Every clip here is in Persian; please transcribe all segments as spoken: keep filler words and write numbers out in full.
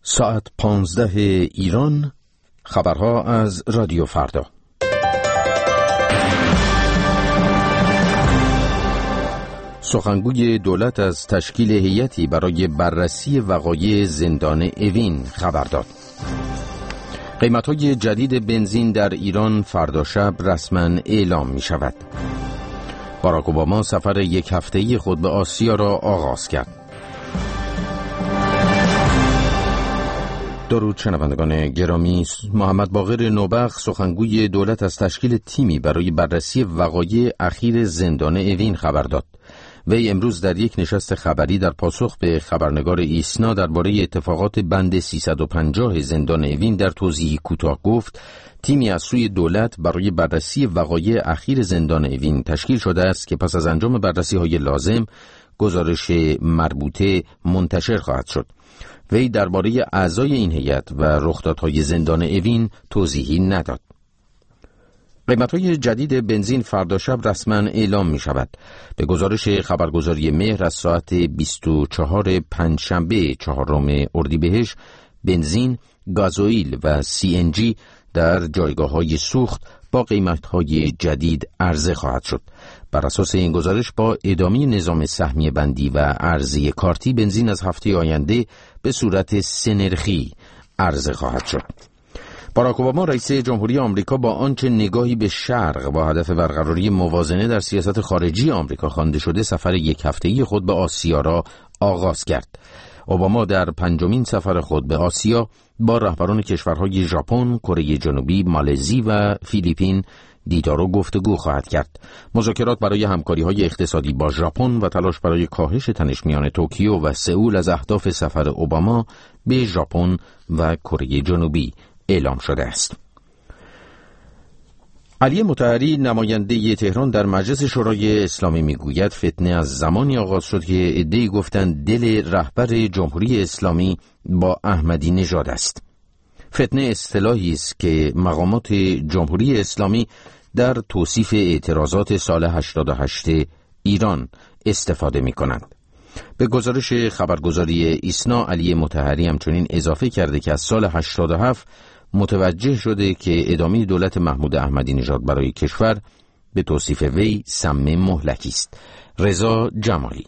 ساعت پانزده ایران، خبرها از رادیو فردا. سخنگوی دولت از تشکیل هیئتی برای بررسی وقایع زندان اوین خبر داد. قیمت‌های جدید بنزین در ایران فردا شب رسما اعلام می شود. باراک اوباما سفر یک هفته‌ای خود به آسیا را آغاز کرد. درود شنوندگان گرامی، محمد باقر نوبخت سخنگوی دولت از تشکیل تیمی برای بررسی وقایع اخیر زندان اوین خبر داد. وی امروز در یک نشست خبری در پاسخ به خبرنگار ایسنا درباره اتفاقات بند سیصد و پنجاه زندان اوین در توضیحی کوتاه گفت تیمی از سوی دولت برای بررسی وقایع اخیر زندان اوین تشکیل شده است که پس از انجام بررسی‌های لازم گزارش مربوطه منتشر خواهد شد. وی درباره اعضای این هیئت و رخدادهای زندان اوین توضیحی نداد. قیمت‌های جدید بنزین فردا شب رسما اعلام می شود. به گزارش خبرگزاری مهر از ساعت بیست و چهار پنجشنبه چهارم اردیبهشت، بنزین، گازوئیل و سی ان جی در جایگاه‌های سوخت با قیمت‌های جدید عرضه خواهد شد. بر اساس این گزارش با ادامه نظام سهمیه بندی و عرضه کارتی، بنزین از هفته آینده به صورت سه نرخی عرضه خواهد شد. باراک اوباما رئیس جمهوری آمریکا با آنچه نگاهی به شرق با هدف برقراری موازنه در سیاست خارجی آمریکا خوانده شده سفر یک هفته‌ای خود به آسیا را آغاز کرد. اوباما در پنجمین سفر خود به آسیا با رهبران کشورهای ژاپن، کره جنوبی، مالزی و فیلیپین دیدار و گفتگو خواهد کرد. مذاکرات برای همکاری‌های اقتصادی با ژاپن و تلاش برای کاهش تنش میان توکیو و سئول از اهداف سفر اوباما به ژاپن و کره جنوبی اعلام شده است. علی مطهری نماینده تهران در مجلس شورای اسلامی میگوید فتنه از زمانی آغاز شد که عده‌ای گفتند دل رهبر جمهوری اسلامی با احمدی نژاد است. فتنه اصطلاحی است که مقامات جمهوری اسلامی در توصیف اعتراضات سال هشتاد و هشت ایران استفاده می کنند. به گزارش خبرگزاری ایسنا، علی مطهری همچنین اضافه کرده که از سال هشتاد و هفت متوجه شده که ادامه دولت محمود احمدی نژاد برای کشور به توصیف وی سم مهلکی است. رضا جمالی.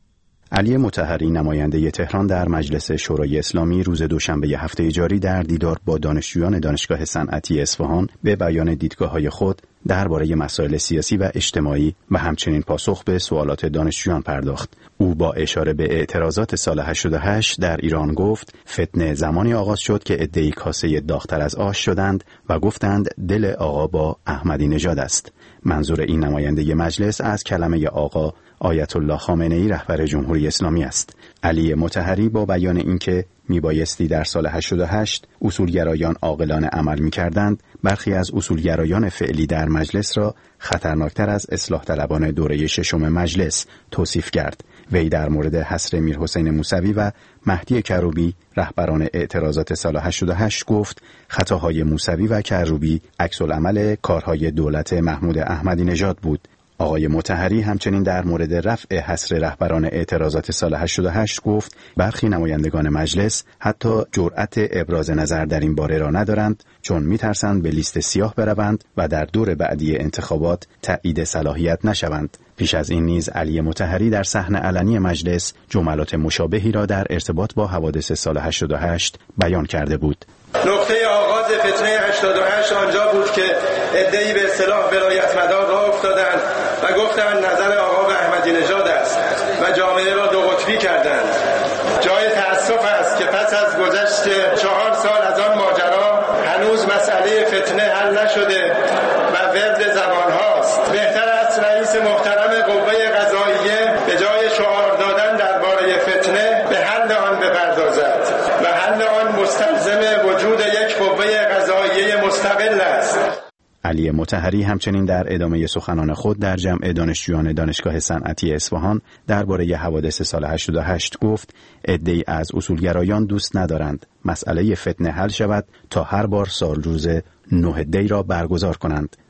علی مطهری نماینده تهران در مجلس شورای اسلامی روز دوشنبه هفته جاری در دیدار با دانشجویان دانشگاه صنعتی اصفهان به بیان دیدگاه‌های خود درباره مسائل سیاسی و اجتماعی و همچنین پاسخ به سوالات دانشجویان پرداخت. او با اشاره به اعتراضات سال هشتاد و هشت در ایران گفت فتنه زمانی آغاز شد که عده‌ای کاسه داغ‌تر از آش شدند و گفتند دل آقا با احمدی نژاد است. منظور این نماینده مجلس از کلمه آقا آیت الله خامنه‌ای رهبر جمهوری اسلامی است. علی مطهری با بیان اینکه میبایستی در سال هشتاد و هشت اصولگرایان عاقلانه عمل می‌کردند، برخی از اصولگرایان فعلی در مجلس را خطرناکتر از اصلاح طلبان دوره ششم مجلس توصیف کرد. وی در مورد حصر میرحسین موسوی و مهدی کروبی رهبران اعتراضات سال هشتاد و هشت گفت خطاهای موسوی و کروبی عکس العمل کارهای دولت محمود احمدی نژاد بود. آقای مطهری همچنین در مورد رفع حصر رهبران اعتراضات سال هشتاد و هشت گفت برخی نمایندگان مجلس حتی جرأت ابراز نظر در این باره را ندارند چون میترسند به لیست سیاه بروند و در دور بعدی انتخابات تایید صلاحیت نشوند. پیش از این نیز علی مطهری در صحن علنی مجلس جملات مشابهی را در ارتباط با حوادث سال هشتاد و هشت بیان کرده بود. نقطه آغاز فتنه هشتاد و هشت آنجا بود که عده‌ای به اصطلاح ولایتمدار راه افتادند و گفتند نظر آقا به احمدی نژاد است و جامعه را دو قطبی کردند. جای تأسف است که پس از گذشت چهار سال از آن ماجرا هنوز مسئله فتنه حل نشده و ورد زبان هاست. بهتر است رئیس محترم قوه قضاییه به جای شعار دادن درباره فتنه به حل آن بپردازد و حل آن مستلزم وجود یک قوه قضاییه مستقل است. علی مطهری همچنین در ادامه سخنان خود در جمع دانشجویان دانشگاه صنعتی اصفهان درباره حوادث سال هشتاد و هشت گفت عده‌ای از اصولگرایان دوست ندارند مسئله فتنه حل شود تا هر بار سال روز نه دی را برگزار کنند.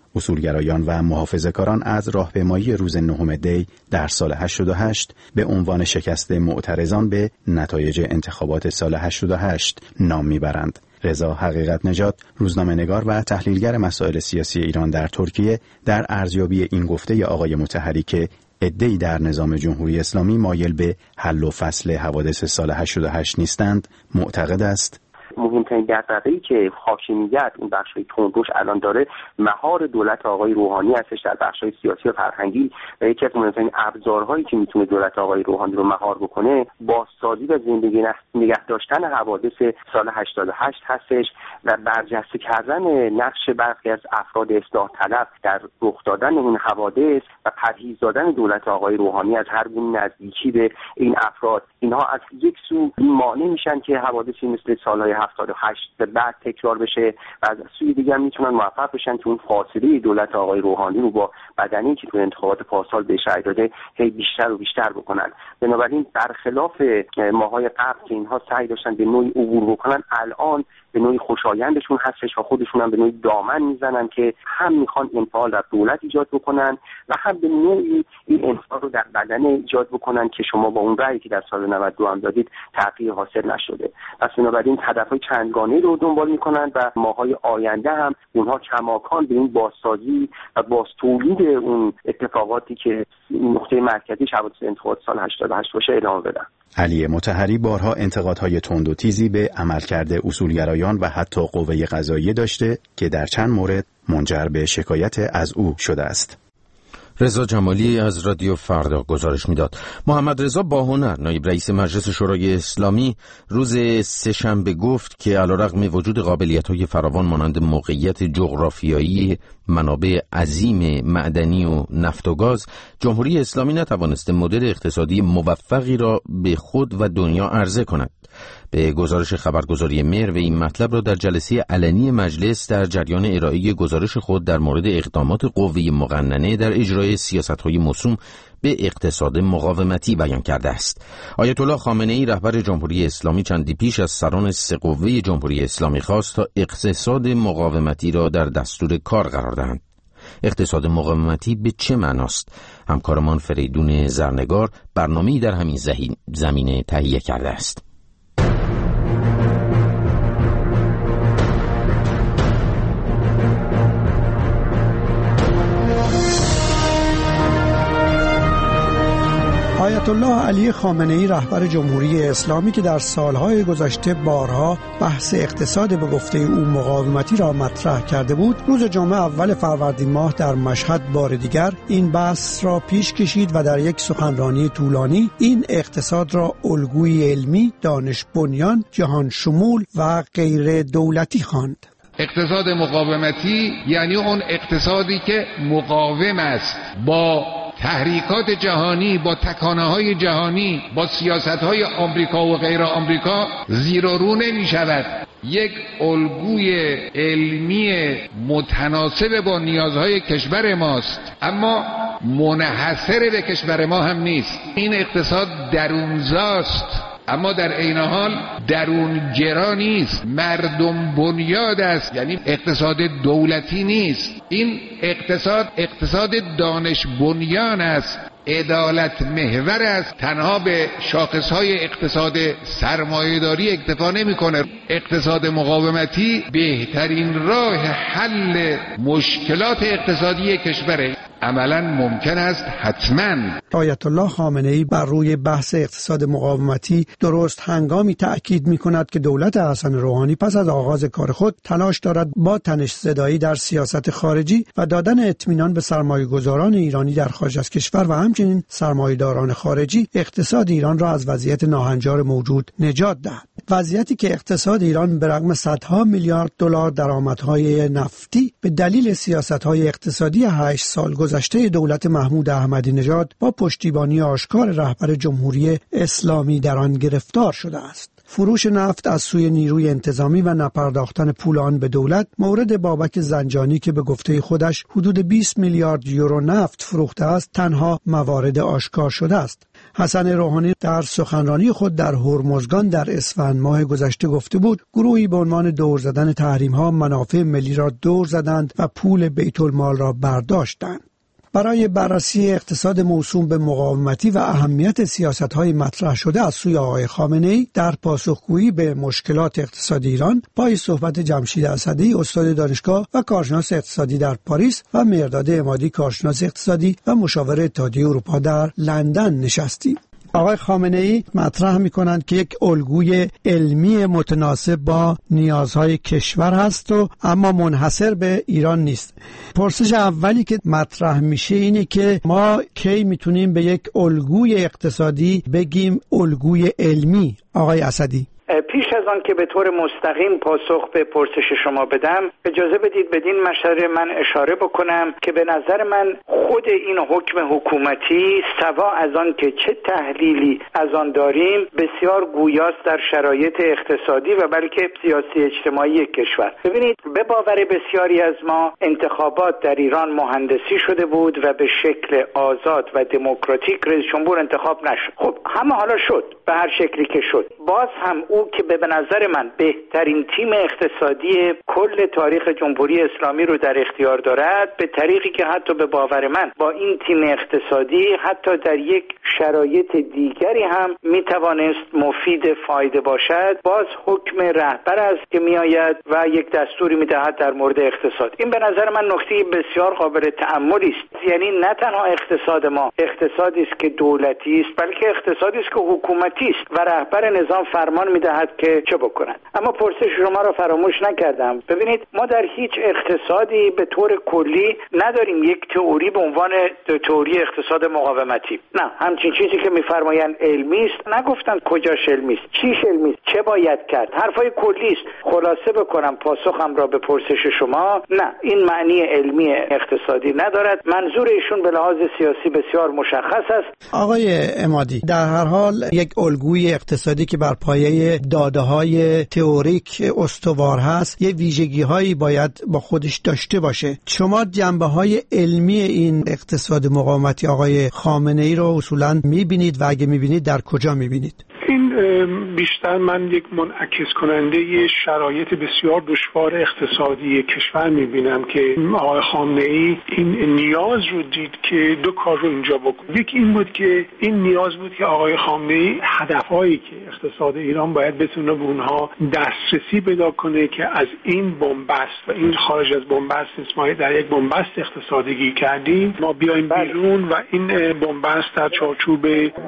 اصولگرایان و محافظه‌کاران از راهپیمایی روز نهم دی در سال هشتاد و هشت به عنوان شکست معترضان به نتایج انتخابات سال هشتاد و هشت نام میبرند. رضا حقیقت نژاد، روزنامه‌نگار و تحلیلگر مسائل سیاسی ایران در ترکیه، در ارزیابی این گفته آقای مطهری که عده‌ای در نظام جمهوری اسلامی مایل به حل و فصل حوادث سال هشتاد و هشت نیستند، معتقد است مهمترین دغدغه‌ای که حاکمیت اون بخش‌های تندروش الان داره مهار دولت آقای روحانی هستش در بخش‌های سیاسی و فرهنگی و یکی از مهمترین ابزارهایی که میتونه دولت آقای روحانی رو مهار بکنه بازسازی و زندگی نگه داشتن حوادث سال هشتاد و هشت هستش و برجسته کردن نقش برخی از افراد اصلاح طلب در رخ دادن این حوادث و پرهیز دادن دولت آقای روحانی از هر گونه نزدیکی به این افراد. اینها از یک سو مانع میشن که حوادثی مثل سال‌های هفتاد و هشت به بعد تکرار بشه و از سوی دیگر میتونن موفق بشن که اون فاصله دولت آقای روحانی رو با بدنی که تو انتخابات پارسال بهش رأی داده هی بیشتر و بیشتر بکنن. بنابراین برخلاف ماهای قبل که اینها سعی داشتن به نوعی عبور بکنن، الان به نوعی خوشایندشون هستش و خودشون هم به نوعی دامن میزنن که هم میخوان انفعال در دولت ایجاد بکنن و هم به نوعی این انفعال رو در بدن ایجاد بکنن که شما با اون رأیی که در سال نود و دو هم دادید تغییر حاصل نشده. پس بنابراین هدفهای چندگانه رو دنبال میکنن و ماهای آینده هم اونها کماکان به این بازسازی و بازتولید اون اتفاقاتی که نقطه مرکزی حوادث انتخابات سال هشتاد و هشت باشه ادامه بدن. علی مطهری بارها انتقادهای تند و تیزی به عملکرد اصولگرایان و حتی قوه قضاییه داشته که در چند مورد منجر به شکایت از او شده است. رضا جمالی از رادیو فردا گزارش میداد. محمد رضا باهنر، نایب رئیس مجلس شورای اسلامی، روز سه‌شنبه گفت که علیرغم وجود قابلیت‌های فراوان مانند موقعیت جغرافیایی، منابع عظیم معدنی و نفت و گاز، جمهوری اسلامی نتوانسته مدل اقتصادی موفقی را به خود و دنیا عرضه کند. به گزارش خبرگزاری مهر و این مطلب را در جلسه علنی مجلس در جریان ارائه گزارش خود در مورد اقدامات قوه مقننه در اجرای سیاست‌های موسوم به اقتصاد مقاومتی بیان کرده است. آیت الله خامنه‌ای رهبر جمهوری اسلامی چندی پیش از سران سه قوه جمهوری اسلامی خواست تا اقتصاد مقاومتی را در دستور کار قرار دهند. اقتصاد مقاومتی به چه معناست؟ همکارمان فریدون زرنگار برنامه‌ای در همین زمینه تهیه کرده است. آیت الله علی خامنه‌ای رهبر جمهوری اسلامی که در سالهای گذشته بارها بحث اقتصاد به گفته او مقاومتی را مطرح کرده بود، روز جمعه اول فروردین ماه در مشهد بار دیگر این بحث را پیش کشید و در یک سخنرانی طولانی این اقتصاد را الگوی علمی، دانش بنیان، جهان شمول و غیر دولتی خواند. اقتصاد مقاومتی یعنی اون اقتصادی که مقاوم است با تحریکات جهانی، با تکانه‌های جهانی، با سیاست‌های آمریکا و غیر آمریکا زیر و رو نمی‌شود. یک الگوی علمی متناسب با نیازهای کشور ماست، اما منحصر به کشور ما هم نیست. این اقتصاد درونزاست، اما در عین حال درون گرا نیست، مردم بنیاد است، یعنی اقتصاد دولتی نیست. این اقتصاد اقتصاد دانش بنیان است، عدالت محور است، تنها به شاخصهای اقتصاد سرمایه‌داری اکتفا نمی‌کنه. اقتصاد مقاومتی بهترین راه حل مشکلات اقتصادی کشوره. عملاً ممکن است حتماً. آیت الله خامنه‌ای بر روی بحث اقتصاد مقاومتی درست هنگامی تأکید می‌کند که دولت حسن روحانی پس از آغاز کار خود تلاش دارد با تنش زدایی در سیاست خارجی و دادن اطمینان به سرمایه‌گذاران ایرانی در خارج از کشور و همچنین سرمایه‌داران خارجی اقتصاد ایران را از وضعیت ناهنجار موجود نجات دهد. وضعیتی که اقتصاد ایران به رغم صدها میلیارد دلار درآمدهای نفتی به دلیل سیاست‌های اقتصادی هشت سال گذشته دولت محمود احمدی نژاد با پشتیبانی آشکار رهبر جمهوری اسلامی در آن گرفتار شده است. فروش نفت از سوی نیروی انتظامی و نپرداختن پول آن به دولت، مورد بابک زنجانی که به گفته خودش حدود بیست میلیارد یورو نفت فروخته است، تنها موارد آشکار شده است. حسن روحانی در سخنرانی خود در هرمزگان در اسفند ماه گذشته گفته بود گروهی به عنوان دور زدن تحریم‌ها منافع ملی را دور زدند و پول بیت المال را برداشتند. برای بررسی اقتصاد موسوم به مقاومتی و اهمیت سیاست‌های مطرح شده از سوی آقای خامنه‌ای در پاسخگویی به مشکلات اقتصادی ایران، پای صحبت جمشید اسدی استاد دانشگاه و کارشناس اقتصادی در پاریس و مرداد عمادی کارشناس اقتصادی و مشاور اتحادیه اروپا در لندن نشستیم. آقای خامنه‌ای مطرح می‌کنند که یک الگوی علمی متناسب با نیازهای کشور هست و اما منحصر به ایران نیست. پرسش اولی که مطرح میشه اینه که ما کی میتونیم به یک الگوی اقتصادی بگیم الگوی علمی؟ آقای اسدی. پیش از آن که به طور مستقیم پاسخ به پرسش شما بدم، اجازه بدید بدین مشاره من اشاره بکنم که به نظر من خود این حکم حکومتی سوا از آن که چه تحلیلی از آن داریم بسیار گویاست در شرایط اقتصادی و بلکه سیاسی اجتماعی کشور. ببینید، به باور بسیاری از ما انتخابات در ایران مهندسی شده بود و به شکل آزاد و دموکراتیک رئیس جمهور انتخاب نشد. خب همه حالا شد به هر شکلی که شد. باز هم او که به نظر من بهترین تیم اقتصادی کل تاریخ جمهوری اسلامی رو در اختیار دارد، به طریقی که حتی به باور من با این تیم اقتصادی حتی در یک شرایط دیگری هم میتوانست مفید فایده باشد، باز حکم رهبر است که میآید و یک دستوری میدهد در مورد اقتصاد. این به نظر من نکته بسیار قابل تأملی است. یعنی نه تنها اقتصاد ما اقتصادی است که دولتی است، بلکه اقتصادی است که حکومتی است و رهبر نظام فرمان میدهد که چه بکنند. اما پرسش شما را فراموش نکردم. ببینید، ما در هیچ اقتصادی به طور کلی نداریم یک تئوری به عنوان تئوری اقتصاد مقاومتی. نه، همچین چیزی که میفرمایند علمی است، نگفتن کجاش علمی است، چیش علمی است، چه باید کرد. حرفای کلی است. خلاصه بکنم پاسخم را به پرسش شما، نه، این معنی علمی اقتصادی ندارد. منظور ایشون به لحاظ سیاسی بسیار مشخص است. آقای عمادی، در هر حال یک الگوی اقتصادی که بر پایه داده‌های تئوریک استوار هست، یه ویژگی‌هایی باید با خودش داشته باشه. شما جنبه‌های علمی این اقتصاد مقاومتی آقای خامنه‌ای رو اصولاً می‌بینید و اگه می‌بینید در کجا می‌بینید؟ این بیشتر من یک منعکس کننده شرایط بسیار دشوار اقتصادی کشور می‌بینم که آقای خامنه‌ای این نیاز رو دید که دو کار رو اینجا بکنه. یکی این بود که این نیاز بود که آقای خامنه‌ای هدف‌هایی که اقتصاد ایران باید بتونه به اونها دسترسی پیدا کنه که از این بنبست و این خارج از بنبست نیست، ما در یک بنبست اقتصادی گیر کردیم، ما بیایم بیرون و این بنبست در چارچوب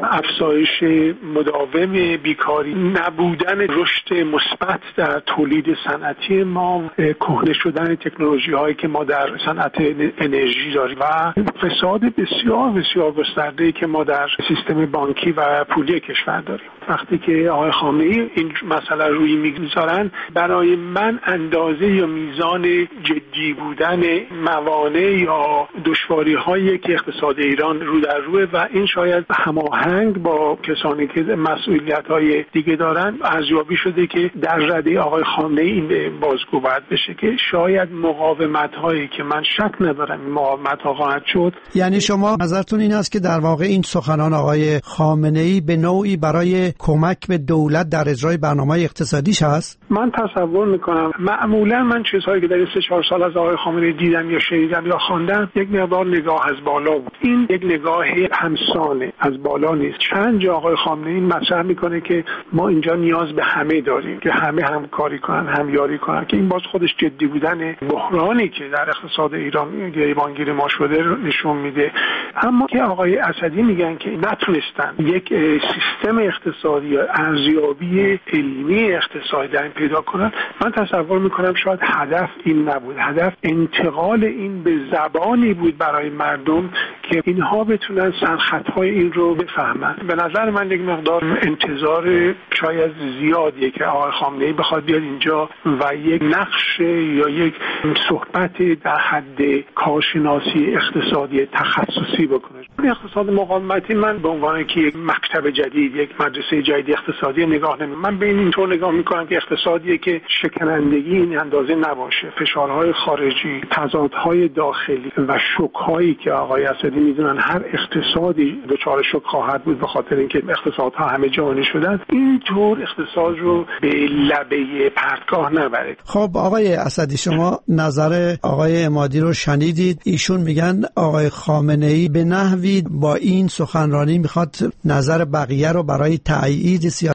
افزایش مداوم بیکاری، نبودن رشد مثبت در تولید صنعتی ما، کهنه شدن تکنولوژی هایی که ما در صنعت انرژی داریم و فساد بسیار بسیار گسترده که ما در سیستم بانکی و پولی کشور داریم. وقتی که آقای خامنه‌ای این مسئله روی میگذارن، برای من اندازه یا میزان جدی بودن موانع یا دشواری هایی که اقتصاد ایران رو در روه و این شاید هماهنگ با کسانی که مسئولیت های دیگه دارن ارزیابی شده که در رده آقای خامنه‌ای این بازگو باید بشه که شاید مقاومت هایی که من شک ندارم این مقاومت ها خواهد شد. یعنی شما نظرتون این است که در واقع این سخنان آقای خامنه‌ای به نوعی برای کمک به دولت در اجرای برنامه اقتصادیش هست؟ من تصور میکنم معمولا من چیزهایی که در این سه چهار سال از آقای خامنه‌ای دیدم یا شنیدم یا خواندم، یک مقدار نگاه از بالا بود. این یک نگاه همسانه از بالا نیست. چند جا آقای خامنه‌ای مطرح میکنه که ما اینجا نیاز به همه داریم که همه همکاری کنن، همیاری کنن، که این باز خودش جدی بودن بحرانی که در اقتصاد ایران گریبانگیر ما شده رو نشون میده. اما که آقای اسدی میگن که نتونستن یک سیستم اقتصادی یا ارزیابی علمی اقتصادی در این پیدا کنن. من تصور میکنم شاید هدف این نبود، هدف انتقال این به زبانی بود برای مردم که اینها بتونن سرخطهای این رو بفهمن. به نظر من یک مقدار انتظار شاید زیادیه که آقای خامنه‌ای بخواد بیاد اینجا و یک نقش یا یک صحبت در حد کارشناسی اقتصادی تخصصی بکنه. اقتصاد مقاومتی من به عنوان که یک مکتب جدید، یک مدرسه جدید اقتصادی نگاه نمی من به این اینطور نگاه میکنم که اقتصادیه که شکنندگی این اندازه نباشه، فشارهای خارجی، تضادهای داخلی و شوک‌هایی که آقای اسدی میدونن هر اقتصادی دچار شوک خواهد بود به خاطر اینکه اقتصادها همه جهانی شدن، اینطور اقتصاد رو به لبه پرتگاه نبره. خب آقای اسدی، شما نظر آقای عمادی رو شنیدید. ایشون میگن آقای خامنه‌ای به نحوی با این سخنرانی میخواد نظر بقیه رو برای تایید سیاست